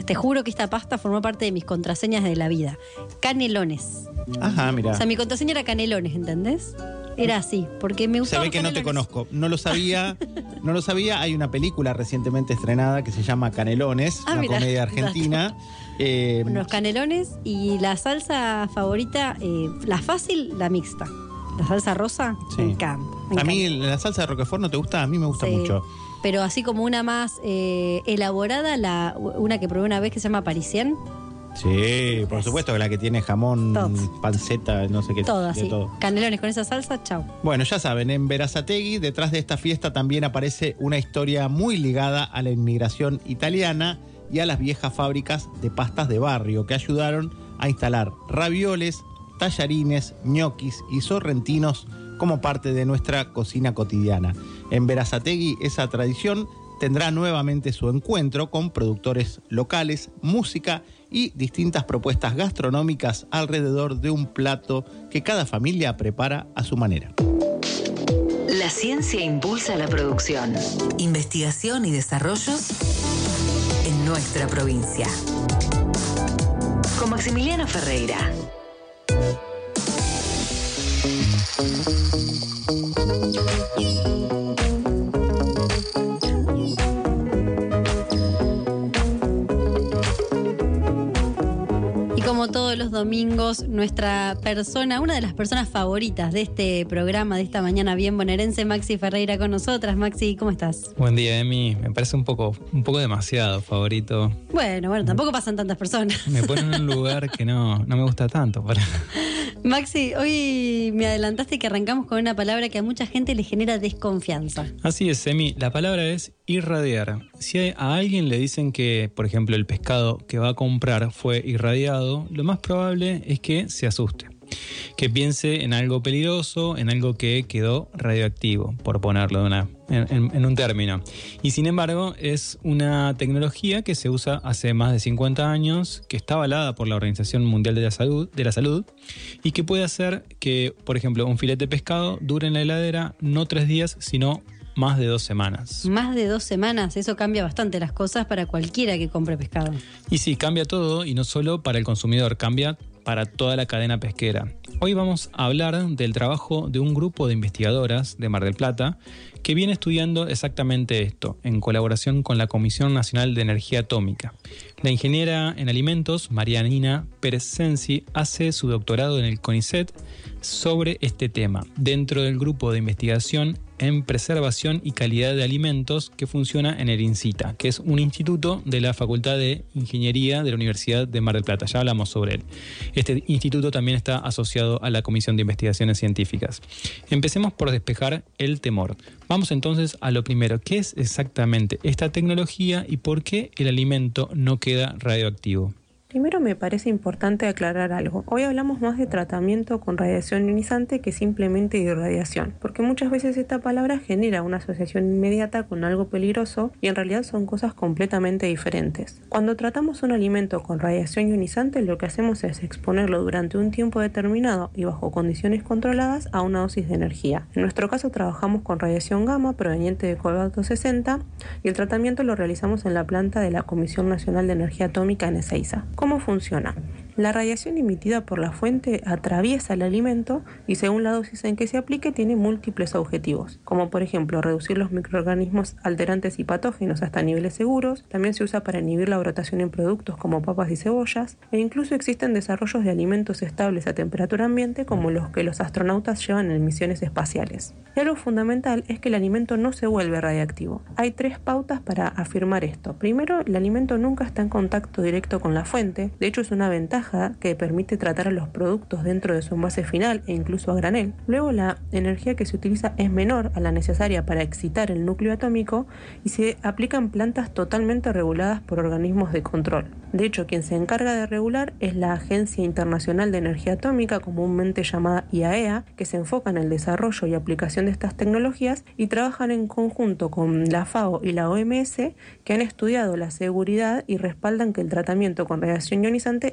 Te juro que esta pasta formó parte de mis contraseñas de la vida. Canelones. Ajá, mira. O sea, mi contraseña era canelones, ¿entendés? Era así, porque me gustaba. Se ve que no te conozco. No lo sabía. Hay una película recientemente estrenada que se llama Canelones, una mirá, comedia argentina. Los canelones y la salsa favorita, la fácil, la mixta. La salsa rosa, Sí. me encanta. A mí la salsa de Roquefort no te gusta, a mí me gusta Sí. mucho. Pero así como una más elaborada, una que probé una vez que se llama Parisien. Sí, por supuesto que la que tiene jamón, Todo. panceta, no sé qué. Todo de así. todo. Canelones con esa salsa, chau. Bueno, ya saben, en Berazategui, detrás de esta fiesta también aparece una historia muy ligada a la inmigración italiana y a las viejas fábricas de pastas de barrio que ayudaron a instalar ravioles, tallarines, ñoquis y sorrentinos como parte de nuestra cocina cotidiana. En Berazategui esa tradición tendrá nuevamente su encuentro con productores locales, música y distintas propuestas gastronómicas alrededor de un plato que cada familia prepara a su manera. La ciencia impulsa la producción, investigación y desarrollos en nuestra provincia. Con Maximiliano Ferreira. Y como todos los domingos, nuestra persona, una de las personas favoritas de este programa, de esta mañana bien bonaerense, Maxi Ferreira con nosotras. Maxi, ¿cómo estás? Buen día, Emi. Me parece un poco demasiado favorito. Bueno, tampoco pasan tantas personas. Me pone en un lugar que no me gusta tanto. Maxi, hoy me adelantaste que arrancamos con una palabra que a mucha gente le genera desconfianza. Así es, Emi. La palabra es irradiar. Si a alguien le dicen que, por ejemplo, el pescado que va a comprar fue irradiado, lo más probable es que se asuste. Que piense en algo peligroso, en algo que quedó radioactivo, por ponerlo en un término. Y sin embargo, es una tecnología que se usa hace más de 50 años, que está avalada por la Organización Mundial de la Salud, y que puede hacer que, por ejemplo, un filete de pescado dure en la heladera no 3 días, sino más de 2 semanas. Más de 2 semanas, eso cambia bastante las cosas para cualquiera que compre pescado. Y sí, cambia todo, y no solo para el consumidor, cambia para toda la cadena pesquera. Hoy vamos a hablar del trabajo de un grupo de investigadoras de Mar del Plata que viene estudiando exactamente esto, en colaboración con la Comisión Nacional de Energía Atómica. La ingeniera en alimentos, Marianina Pérez Sensi, hace su doctorado en el CONICET sobre este tema, dentro del grupo de investigación en preservación y calidad de alimentos que funciona en el INCITA, que es un instituto de la Facultad de Ingeniería de la Universidad de Mar del Plata. Ya hablamos sobre él. Este instituto también está asociado a la Comisión de Investigaciones Científicas. Empecemos por despejar el temor. Vamos entonces a lo primero. ¿Qué es exactamente esta tecnología y por qué el alimento no queda radioactivo? Primero me parece importante aclarar algo. Hoy hablamos más de tratamiento con radiación ionizante que simplemente de irradiación, porque muchas veces esta palabra genera una asociación inmediata con algo peligroso y en realidad son cosas completamente diferentes. Cuando tratamos un alimento con radiación ionizante, lo que hacemos es exponerlo durante un tiempo determinado y bajo condiciones controladas a una dosis de energía. En nuestro caso trabajamos con radiación gamma proveniente de cobalto 60 y el tratamiento lo realizamos en la planta de la Comisión Nacional de Energía Atómica en Ezeiza. ¿Cómo funciona? La radiación emitida por la fuente atraviesa el alimento y según la dosis en que se aplique tiene múltiples objetivos, como por ejemplo reducir los microorganismos alterantes y patógenos hasta niveles seguros. También se usa para inhibir la brotación en productos como papas y cebollas, e incluso existen desarrollos de alimentos estables a temperatura ambiente como los que los astronautas llevan en misiones espaciales. Y algo fundamental es que el alimento no se vuelve radiactivo. Hay 3 pautas para afirmar esto. Primero, el alimento nunca está en contacto directo con la fuente. De hecho, es una ventaja que permite tratar a los productos dentro de su envase final e incluso a granel. Luego, la energía que se utiliza es menor a la necesaria para excitar el núcleo atómico y se aplican plantas totalmente reguladas por organismos de control. De hecho, quien se encarga de regular es la Agencia Internacional de Energía Atómica, comúnmente llamada IAEA, que se enfoca en el desarrollo y aplicación de estas tecnologías y trabajan en conjunto con la FAO y la OMS, que han estudiado la seguridad y respaldan que el tratamiento con radiación ionizante es seguro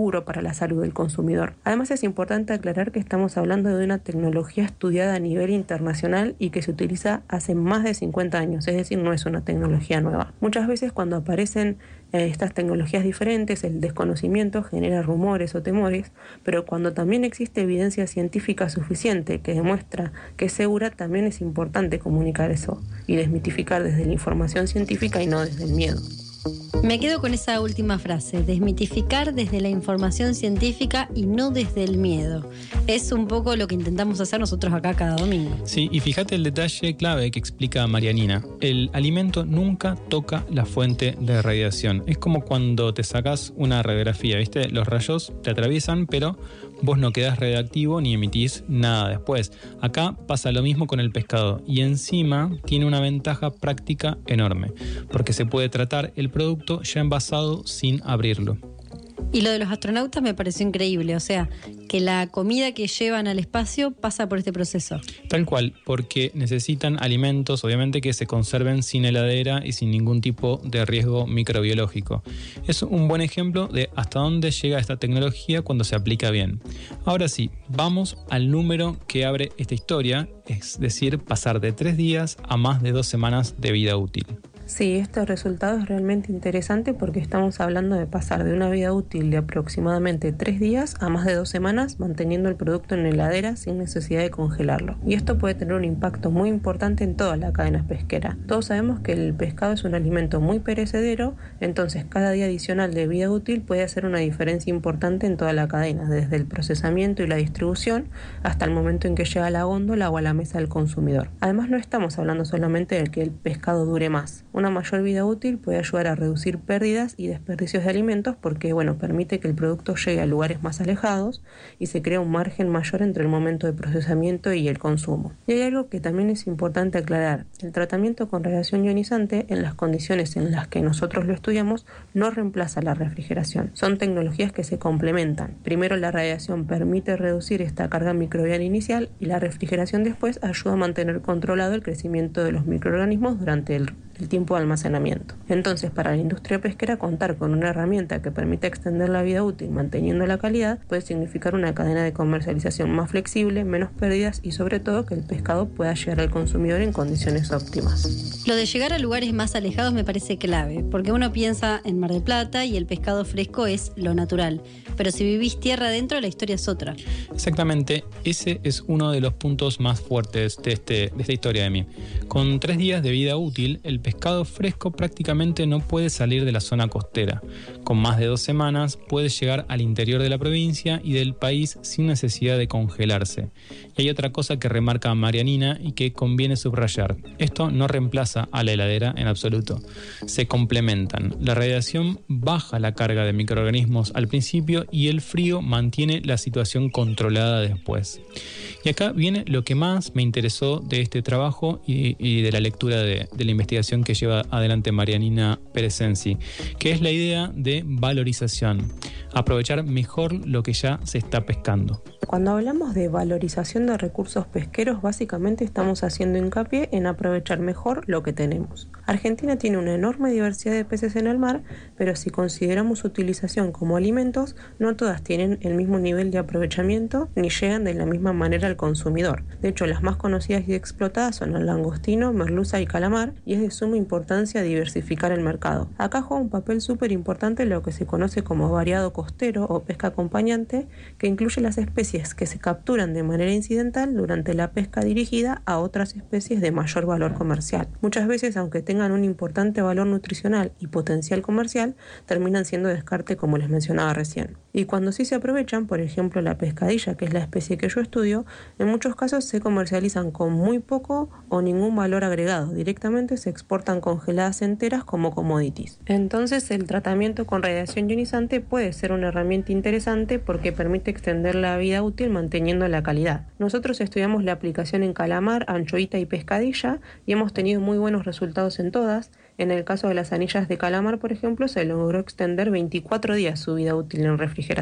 seguro para la salud del consumidor. Además, es importante aclarar que estamos hablando de una tecnología estudiada a nivel internacional y que se utiliza hace más de 50 años, es decir, no es una tecnología nueva. Muchas veces cuando aparecen estas tecnologías diferentes, el desconocimiento genera rumores o temores, pero cuando también existe evidencia científica suficiente que demuestra que es segura, también es importante comunicar eso y desmitificar desde la información científica y no desde el miedo. Me quedo con esa última frase, desmitificar desde la información científica y no desde el miedo. Es un poco lo que intentamos hacer nosotros acá cada domingo. Sí, y fíjate el detalle clave que explica Marianina. El alimento nunca toca la fuente de radiación. Es como cuando te sacas una radiografía, ¿viste? Los rayos te atraviesan, pero vos no quedás radioactivo ni emitís nada después. Acá pasa lo mismo con el pescado y encima tiene una ventaja práctica enorme, porque se puede tratar el producto ya envasado sin abrirlo. Y lo de los astronautas me pareció increíble, o sea, que la comida que llevan al espacio pasa por este proceso. Tal cual, porque necesitan alimentos, obviamente, que se conserven sin heladera y sin ningún tipo de riesgo microbiológico. Es un buen ejemplo de hasta dónde llega esta tecnología cuando se aplica bien. Ahora sí, vamos al número que abre esta historia, es decir, pasar de 3 días a más de 2 semanas de vida útil. Sí, este resultado es realmente interesante porque estamos hablando de pasar de una vida útil de aproximadamente 3 días a más de 2 semanas manteniendo el producto en la heladera sin necesidad de congelarlo. Y esto puede tener un impacto muy importante en toda la cadena pesquera. Todos sabemos que el pescado es un alimento muy perecedero, entonces cada día adicional de vida útil puede hacer una diferencia importante en toda la cadena, desde el procesamiento y la distribución hasta el momento en que llega a la góndola o a la mesa del consumidor. Además, no estamos hablando solamente de que el pescado dure más. Una mayor vida útil puede ayudar a reducir pérdidas y desperdicios de alimentos porque, permite que el producto llegue a lugares más alejados y se crea un margen mayor entre el momento de procesamiento y el consumo. Y hay algo que también es importante aclarar. El tratamiento con radiación ionizante, en las condiciones en las que nosotros lo estudiamos, no reemplaza la refrigeración. Son tecnologías que se complementan. Primero, la radiación permite reducir esta carga microbiana inicial y la refrigeración después ayuda a mantener controlado el crecimiento de los microorganismos durante el tiempo de almacenamiento. Entonces, para la industria pesquera, contar con una herramienta que permita extender la vida útil manteniendo la calidad puede significar una cadena de comercialización más flexible, menos pérdidas y sobre todo que el pescado pueda llegar al consumidor en condiciones óptimas. Lo de llegar a lugares más alejados me parece clave, porque uno piensa en Mar del Plata y el pescado fresco es lo natural, pero si vivís tierra adentro la historia es otra. Exactamente, ese es uno de los puntos más fuertes de esta historia de mí. Con 3 días de vida útil, el pescado fresco prácticamente no puede salir de la zona costera. Con más de 2 semanas puede llegar al interior de la provincia y del país sin necesidad de congelarse. Y hay otra cosa que remarca Marianina y que conviene subrayar. Esto no reemplaza a la heladera en absoluto. Se complementan. La radiación baja la carga de microorganismos al principio y el frío mantiene la situación controlada después. Y acá viene lo que más me interesó de este trabajo y de la lectura de la investigación que lleva adelante Marianina Peresensi, que es la idea de valorización, aprovechar mejor lo que ya se está pescando. Cuando hablamos de valorización de recursos pesqueros, básicamente estamos haciendo hincapié en aprovechar mejor lo que tenemos. Argentina tiene una enorme diversidad de peces en el mar, pero si consideramos su utilización como alimentos, no todas tienen el mismo nivel de aprovechamiento ni llegan de la misma manera al consumidor. De hecho, las más conocidas y explotadas son el langostino, merluza y calamar, y es de suma importancia diversificar el mercado. Acá juega un papel súper importante lo que se conoce como variado costero o pesca acompañante, que incluye las especies que se capturan de manera incidental durante la pesca dirigida a otras especies de mayor valor comercial. Muchas veces, aunque tengan un importante valor nutricional y potencial comercial, terminan siendo descarte como les mencionaba recién. Y cuando sí se aprovechan, por ejemplo la pescadilla, que es la especie que yo estudio, en muchos casos se comercializan con muy poco o ningún valor agregado. Directamente se exportan congeladas enteras como commodities. Entonces el tratamiento con radiación ionizante puede ser una herramienta interesante porque permite extender la vida útil manteniendo la calidad. Nosotros estudiamos la aplicación en calamar, anchoita y pescadilla y hemos tenido muy buenos resultados en todas. En el caso de las anillas de calamar, por ejemplo, se logró extender 24 días su vida útil en refrigeración.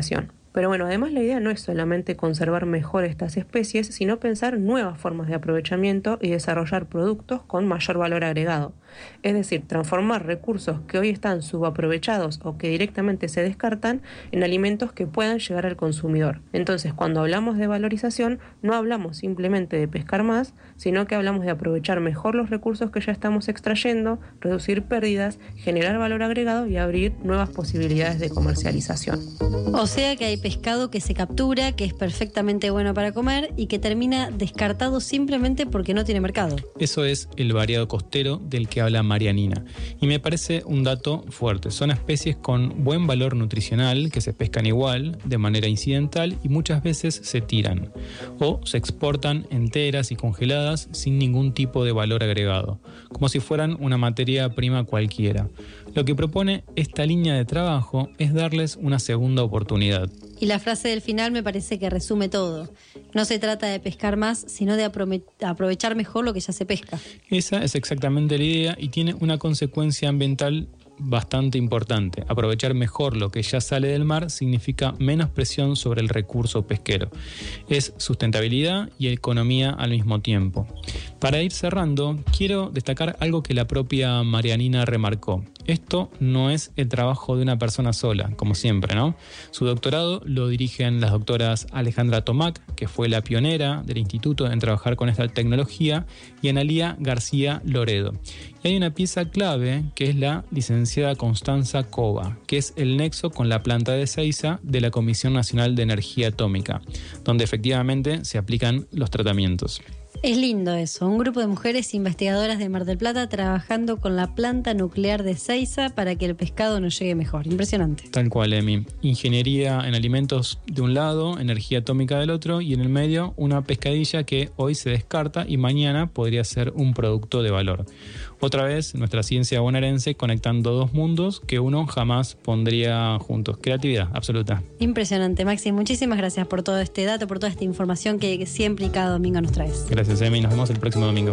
Pero bueno, además la idea no es solamente conservar mejor estas especies, sino pensar nuevas formas de aprovechamiento y desarrollar productos con mayor valor agregado. Es decir, transformar recursos que hoy están subaprovechados o que directamente se descartan en alimentos que puedan llegar al consumidor. Entonces, cuando hablamos de valorización, no hablamos simplemente de pescar más, sino que hablamos de aprovechar mejor los recursos que ya estamos extrayendo, reducir pérdidas, generar valor agregado y abrir nuevas posibilidades de comercialización. O sea que hay pescado que se captura, que es perfectamente bueno para comer y que termina descartado simplemente porque no tiene mercado. Eso es el variado costero del que habla Marianina. Y me parece un dato fuerte. Son especies con buen valor nutricional que se pescan igual, de manera incidental y muchas veces se tiran. O se exportan enteras y congeladas sin ningún tipo de valor agregado, como si fueran una materia prima cualquiera. Lo que propone esta línea de trabajo es darles una segunda oportunidad. Y la frase del final me parece que resume todo. No se trata de pescar más, sino de aprovechar mejor lo que ya se pesca. Esa es exactamente la idea y tiene una consecuencia ambiental bastante importante. Aprovechar mejor lo que ya sale del mar significa menos presión sobre el recurso pesquero. Es sustentabilidad y economía al mismo tiempo. Para ir cerrando, quiero destacar algo que la propia Marianina remarcó. Esto no es el trabajo de una persona sola, como siempre, ¿no? Su doctorado lo dirigen las doctoras Alejandra Tomac, que fue la pionera del instituto en trabajar con esta tecnología, y Analía García Loredo. Y hay una pieza clave que es la licenciada Constanza Cova, que es el nexo con la planta de Ezeiza de la Comisión Nacional de Energía Atómica, donde efectivamente se aplican los tratamientos. Es lindo eso, un grupo de mujeres investigadoras de Mar del Plata trabajando con la planta nuclear de Ezeiza para que el pescado nos llegue mejor. Impresionante. Tal cual, Emi. Ingeniería en alimentos de un lado, energía atómica del otro, y en el medio una pescadilla que hoy se descarta y mañana podría ser un producto de valor. Otra vez, nuestra ciencia bonaerense conectando dos mundos que uno jamás pondría juntos. Creatividad absoluta. Impresionante, Maxi. Muchísimas gracias por todo este dato, por toda esta información que siempre y cada domingo nos traes. Gracias, Emi. Nos vemos el próximo domingo.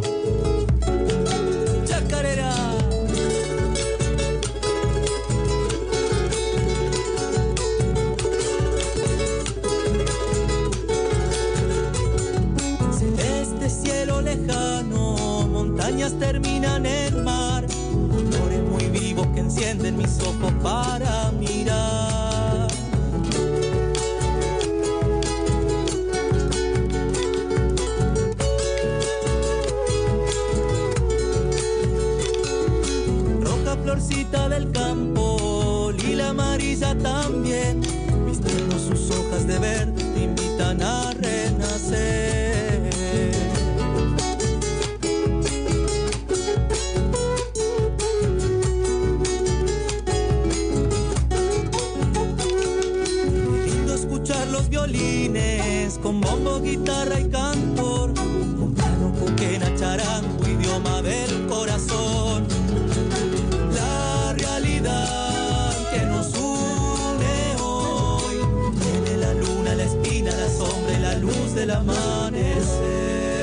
Chacarera. Celeste cielo lejano, montañas terminan en mar, colores muy vivos que encienden mis ojos para mirar. Roja florcita del campo, lila amarilla también, vistiendo sus hojas de verde te invitan a renacer. Los violines con bombo, guitarra y cantor, con piano, quena, charango, idioma del corazón. La realidad que nos une hoy tiene la luna, la espina, la sombra y la luz del amanecer.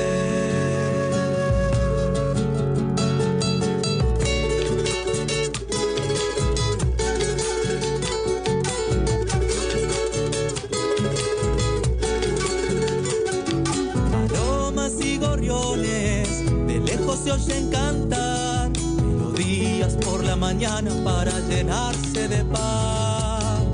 De lejos se oyen cantar melodías por la mañana para llenarse de paz.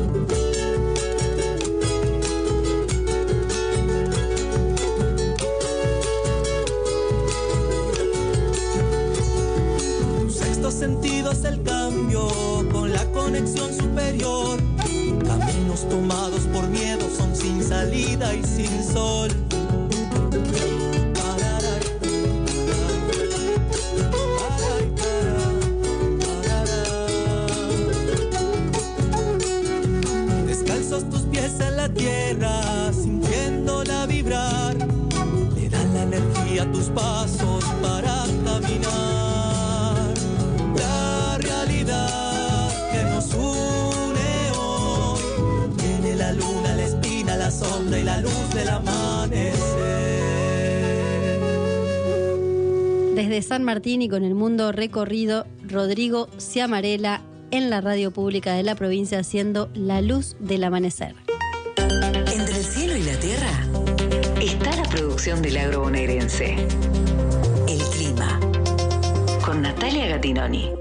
Un sexto sentido es el cambio con la conexión superior. Caminos tomados por miedo son sin salida y sin sol. Tus pies en la tierra, sintiéndola vibrar, le dan la energía a tus pasos para caminar. La realidad que nos une hoy tiene la luna, la espina, la sombra y la luz del amanecer. Desde San Martín y con el mundo recorrido, Rodrigo Ciamarela en la radio pública de la provincia haciendo La Luz del Amanecer. tierra está la producción del agro bonaerense. El clima. Con Natalia Gattinoni.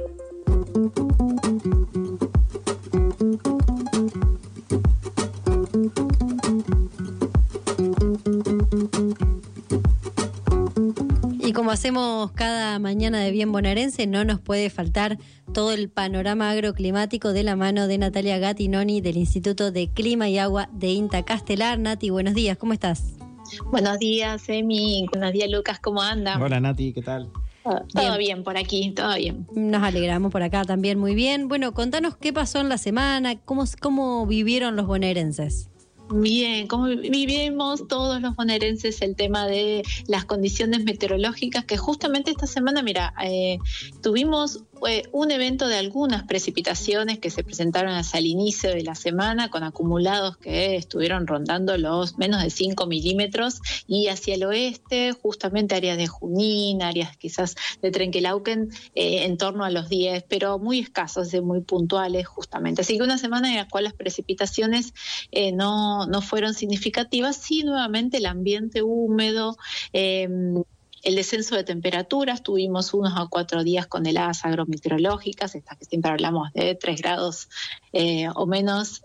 Y como hacemos cada mañana de Bien Bonaerense, no nos puede faltar todo el panorama agroclimático de la mano de Natalia Gattinoni del Instituto de Clima y Agua de INTA Castelar. Nati, buenos días, ¿cómo estás? Buenos días, Emi. Buenos días, Lucas, ¿cómo andan? Hola, Nati, ¿qué tal? Todo bien por aquí, todo bien. Nos alegramos por acá también, muy bien. Bueno, contanos qué pasó en la semana, cómo vivieron los bonaerenses. Bien, como vivimos todos los bonaerenses el tema de las condiciones meteorológicas, que justamente esta semana, tuvimos un evento de algunas precipitaciones que se presentaron hasta el inicio de la semana, con acumulados que estuvieron rondando los menos de 5 milímetros, y hacia el oeste, justamente áreas de Junín, áreas quizás de Trenquelauquen, en torno a los 10, pero muy escasos, muy puntuales justamente. Así que una semana en la cual las precipitaciones no fueron significativas, sí nuevamente el ambiente húmedo, el descenso de temperaturas. Tuvimos 1 a 4 días con heladas agrometeorológicas, estas que siempre hablamos de 3 grados o menos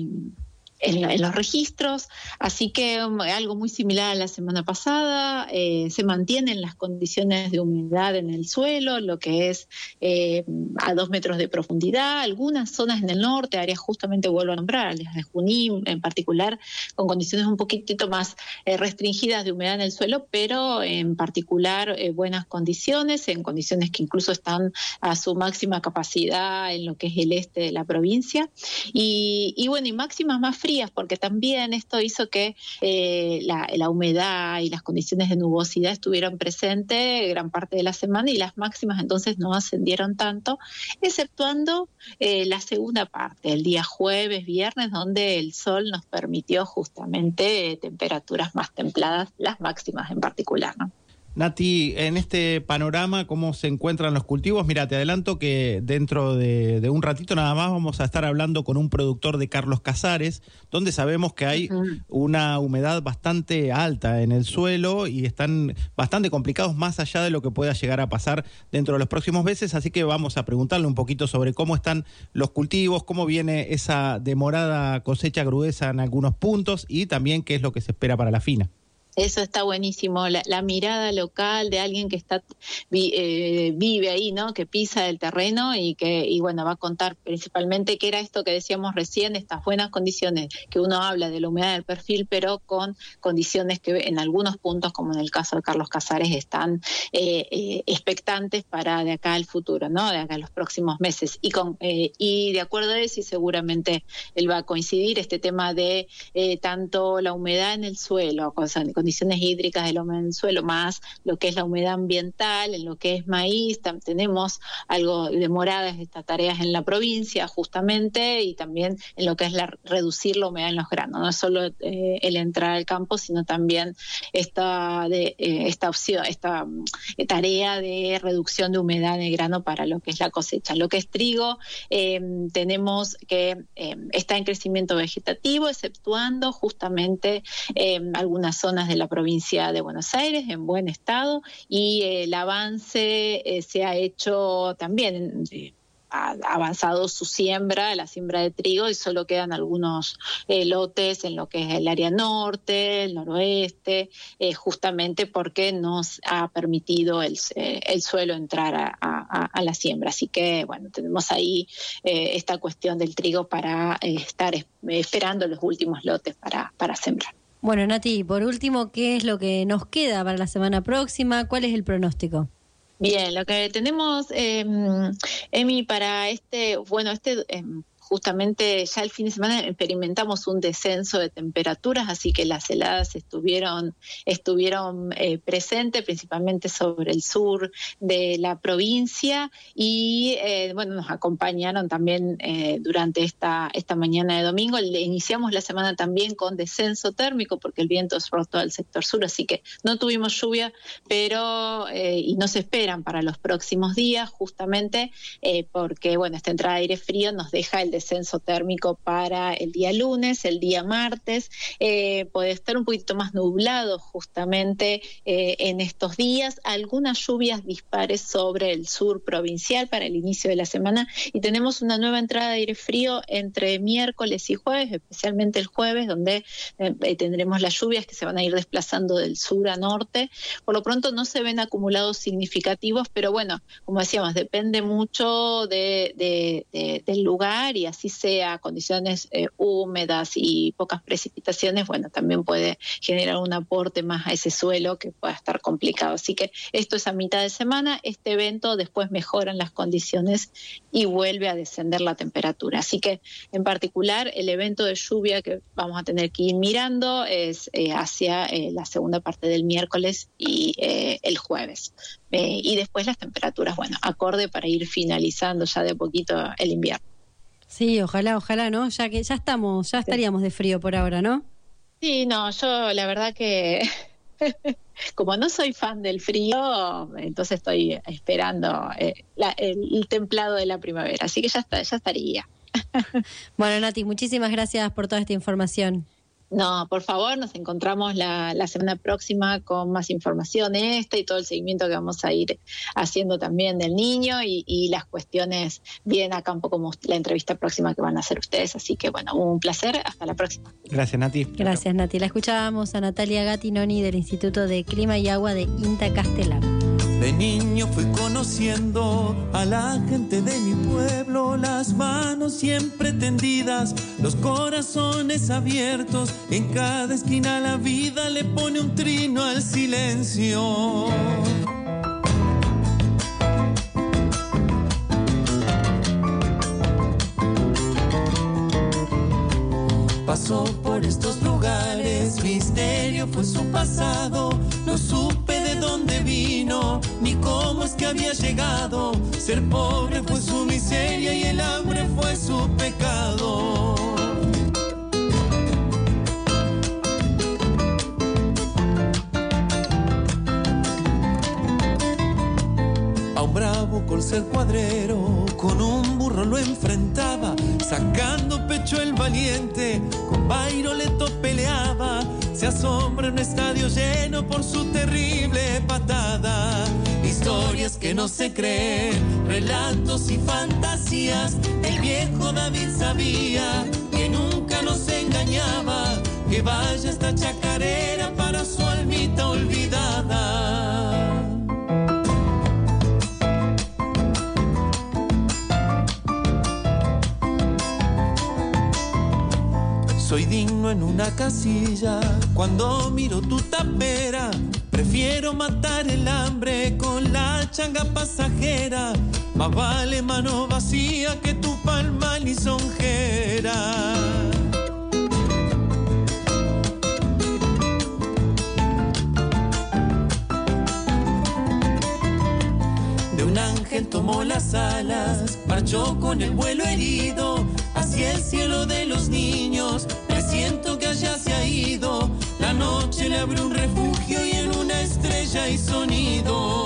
en los registros, así que algo muy similar a la semana pasada. Se mantienen las condiciones de humedad en el suelo, lo que es a 2 metros de profundidad. Algunas zonas en el norte, áreas justamente vuelvo a nombrar, áreas de Junín en particular, con condiciones un poquitito más restringidas de humedad en el suelo, pero en particular buenas condiciones, en condiciones que incluso están a su máxima capacidad en lo que es el este de la provincia, y máximas más frías, porque también esto hizo que la humedad y las condiciones de nubosidad estuvieran presentes gran parte de la semana, y las máximas entonces no ascendieron tanto, exceptuando la segunda parte, el día jueves, viernes, donde el sol nos permitió justamente temperaturas más templadas, las máximas en particular, ¿no? Nati, en este panorama, ¿cómo se encuentran los cultivos? Mira, te adelanto que dentro de un ratito nada más vamos a estar hablando con un productor de Carlos Casares, donde sabemos que hay una humedad bastante alta en el suelo y están bastante complicados más allá de lo que pueda llegar a pasar dentro de los próximos meses, así que vamos a preguntarle un poquito sobre cómo están los cultivos, cómo viene esa demorada cosecha gruesa en algunos puntos y también qué es lo que se espera para la fina. Eso está buenísimo, la mirada local de alguien que vive ahí, ¿no? Que pisa el terreno y va a contar principalmente qué era esto que decíamos recién, estas buenas condiciones, que uno habla de la humedad del perfil, pero con condiciones que en algunos puntos, como en el caso de Carlos Casares, están expectantes para de acá al futuro, ¿no? De acá a los próximos meses. Y de acuerdo a eso, y seguramente él va a coincidir, este tema de tanto la humedad en el suelo, condiciones hídricas del humedad en el suelo, más lo que es la humedad ambiental, en lo que es maíz, tenemos algo demoradas estas tareas en la provincia justamente, y también en lo que es reducir la humedad en los granos. No es solo el entrar al campo, sino también esta tarea de reducción de humedad en el grano para lo que es la cosecha. Lo que es trigo, tenemos que está en crecimiento vegetativo, exceptuando justamente algunas zonas de la provincia de Buenos Aires en buen estado, y el avance se ha hecho también, ha avanzado su siembra, la siembra de trigo, y solo quedan algunos lotes en lo que es el área norte, el noroeste, justamente porque nos ha permitido el suelo entrar a la siembra. Así que tenemos ahí esta cuestión del trigo para estar esperando los últimos lotes para sembrar. Bueno, Nati, por último, ¿qué es lo que nos queda para la semana próxima? ¿Cuál es el pronóstico? Bien, lo que tenemos, Emi, para justamente ya el fin de semana experimentamos un descenso de temperaturas, así que las heladas estuvieron presentes, principalmente sobre el sur de la provincia, y nos acompañaron también durante esta mañana de domingo. Iniciamos la semana también con descenso térmico, porque el viento es roto al sector sur, así que no tuvimos lluvia, pero y no se esperan para los próximos días, justamente porque esta entrada de aire frío nos deja el descenso térmico para el día lunes, el día martes. Puede estar un poquito más nublado justamente en estos días. Algunas lluvias dispares sobre el sur provincial para el inicio de la semana, y tenemos una nueva entrada de aire frío entre miércoles y jueves, especialmente el jueves, donde tendremos las lluvias que se van a ir desplazando del sur a norte. Por lo pronto no se ven acumulados significativos, pero bueno, como decíamos, depende mucho del lugar, y así sea condiciones húmedas y pocas precipitaciones, bueno, también puede generar un aporte más a ese suelo que pueda estar complicado. Así que esto es a mitad de semana. Este evento después mejoran las condiciones y vuelve a descender la temperatura. Así que en particular el evento de lluvia que vamos a tener que ir mirando es hacia la segunda parte del miércoles y el jueves. Y después las temperaturas, bueno, acorde para ir finalizando ya de a poquito el invierno. Sí, ojalá, ¿no? Ya que ya estaríamos de frío por ahora, ¿no? Sí, no, yo la verdad que como no soy fan del frío, entonces estoy esperando el templado de la primavera, así que ya estaría. Bueno, Nati, muchísimas gracias por toda esta información. No, por favor, nos encontramos la semana próxima con más información y todo el seguimiento que vamos a ir haciendo también del niño y las cuestiones bien a campo, como la entrevista próxima que van a hacer ustedes. Así que bueno, un placer, hasta la próxima. Gracias, Nati. Gracias, Nati. La escuchábamos a Natalia Gattinoni del Instituto de Clima y Agua de INTA Castelar. De niño fui conociendo a la gente de mi pueblo, las manos siempre tendidas, los corazones abiertos, en cada esquina la vida le pone un trino al silencio. Pasó por estos lugares, misterio fue su pasado, no supe de dónde vino, ni cómo es que había llegado, ser pobre fue su miseria y el hambre fue su pecado. A un bravo corcel cuadrero, con un burro lo enfrentaba, sacando pecho el valiente, con Bairoleto peleaba, se asombra en un estadio lleno por su terrible patada. Historias que no se creen, relatos y fantasías, el viejo David sabía que nunca nos engañaba, que vaya esta chacarera para su almita olvidada. Soy digno en una casilla, cuando miro tu tapera, prefiero matar el hambre con la changa pasajera, más vale mano vacía que tu palma lisonjera. De un ángel tomó las alas, marchó con el vuelo herido hacia el cielo de los niños, presiento que allá se ha ido, la noche le abrió un refugio y en una estrella hizo nido.